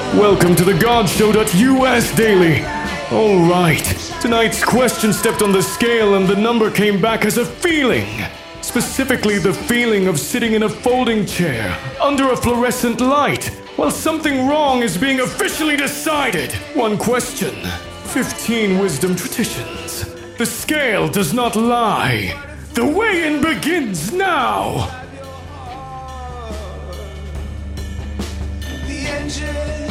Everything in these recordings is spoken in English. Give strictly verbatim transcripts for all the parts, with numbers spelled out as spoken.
Welcome to the God Show dot U S Daily. Alright, tonight's question stepped on the scale and the number came back as a feeling. Specifically the feeling of sitting in a folding chair under a fluorescent light while something wrong is being officially decided. One question, fifteen wisdom traditions. The scale does not lie. The weigh-in begins now. The engine.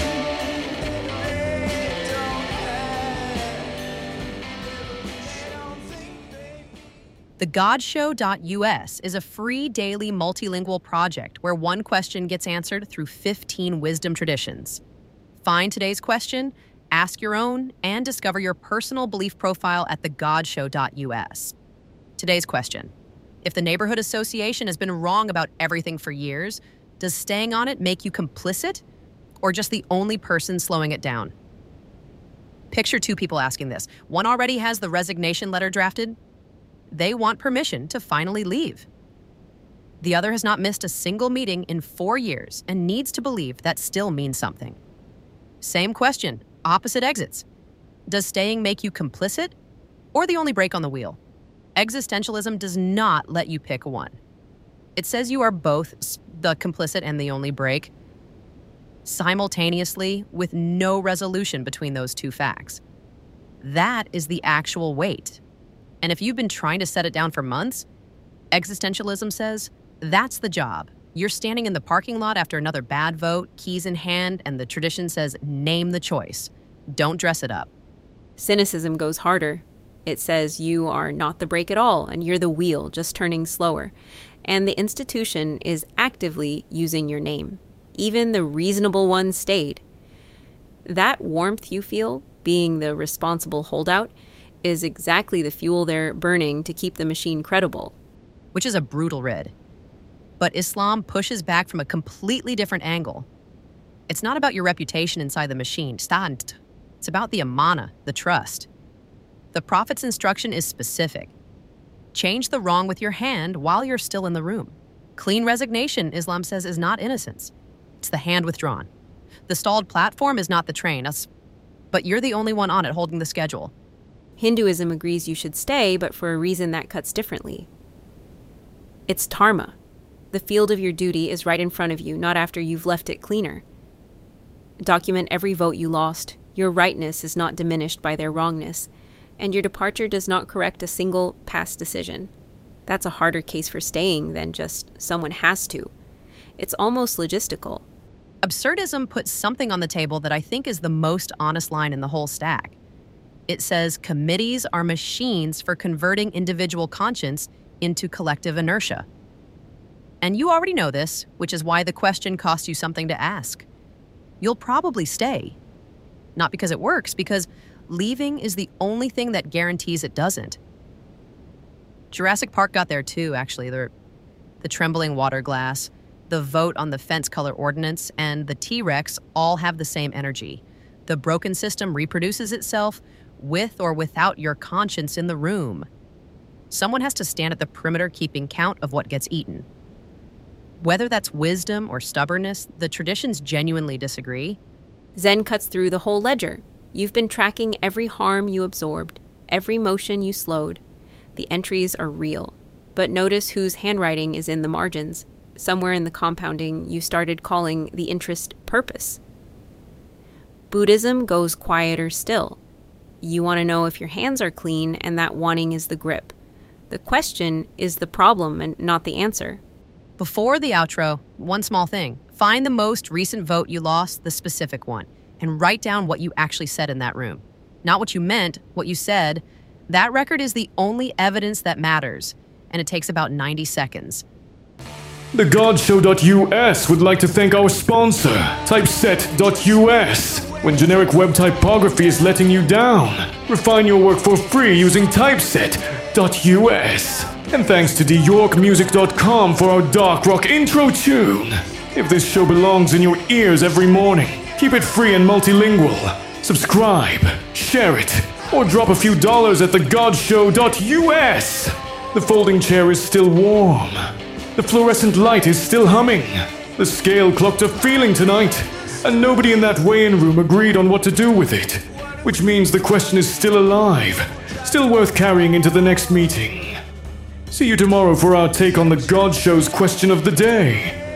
The God Show dot U S is a free daily multilingual project where one question gets answered through fifteen wisdom traditions. Find today's question, ask your own, and discover your personal belief profile at the God Show dot U S. Today's question: if the neighborhood association has been wrong about everything for years, does staying on it make you complicit or just the only person slowing it down? Picture two people asking this. One already has the resignation letter drafted. They want permission to finally leave. The other has not missed a single meeting in four years and needs to believe that still means something. Same question, opposite exits. Does staying make you complicit or the only brake on the wheel? Existentialism does not let you pick one. It says you are both the complicit and the only brake, simultaneously with no resolution between those two facts. That is the actual weight. And if you've been trying to set it down for months, existentialism says that's the job. You're standing in the parking lot after another bad vote, keys in hand, and the tradition says name the choice. Don't dress it up. Cynicism goes harder. It says you are not the brake at all, and you're the wheel, just turning slower. And the institution is actively using your name. Even the reasonable ones stayed. That warmth you feel, being the responsible holdout, is exactly the fuel they're burning to keep the machine credible. Which is a brutal rid. But Islam pushes back from a completely different angle. It's not about your reputation inside the machine. Stand. It's about the amana, the trust. The Prophet's instruction is specific. Change the wrong with your hand while you're still in the room. Clean resignation, Islam says, is not innocence. It's the hand withdrawn. The stalled platform is not the train, but you're the only one on it holding the schedule. Hinduism agrees you should stay, but for a reason that cuts differently. It's dharma. The field of your duty is right in front of you, not after you've left it cleaner. Document every vote you lost. Your rightness is not diminished by their wrongness, and your departure does not correct a single past decision. That's a harder case for staying than just someone has to. It's almost logistical. Absurdism puts something on the table that I think is the most honest line in the whole stack. It says committees are machines for converting individual conscience into collective inertia. And you already know this, which is why the question costs you something to ask. You'll probably stay. Not because it works, because leaving is the only thing that guarantees it doesn't. Jurassic Park got there too, actually. The, the trembling water glass, the vote on the fence color ordinance, and the T-Rex all have the same energy. The broken system reproduces itself with or without your conscience in the room. Someone has to stand at the perimeter keeping count of what gets eaten. Whether that's wisdom or stubbornness, the traditions genuinely disagree. Zen cuts through the whole ledger. You've been tracking every harm you absorbed, every motion you slowed. The entries are real. But notice whose handwriting is in the margins. Somewhere in the compounding, you started calling the interest purpose. Buddhism goes quieter still. You want to know if your hands are clean, and that wanting is the grip. The question is the problem and not the answer. Before the outro, one small thing. Find the most recent vote you lost, the specific one, and write down what you actually said in that room. Not what you meant, what you said. That record is the only evidence that matters, and it takes about ninety seconds. The God Show dot U S would like to thank our sponsor, Typeset dot U S. When generic web typography is letting you down, refine your work for free using Typeset dot U S. And thanks to D York Music dot com for our dark rock intro tune. If this show belongs in your ears every morning, keep it free and multilingual. Subscribe, share it, or drop a few dollars at the God Show dot U S. The folding chair is still warm. The fluorescent light is still humming. The scale clocked a feeling tonight. and nobody in that weigh-in room agreed on what to do with it, which means the question is still alive, still worth carrying into the next meeting. See you tomorrow for our take on the God Show's question of the day.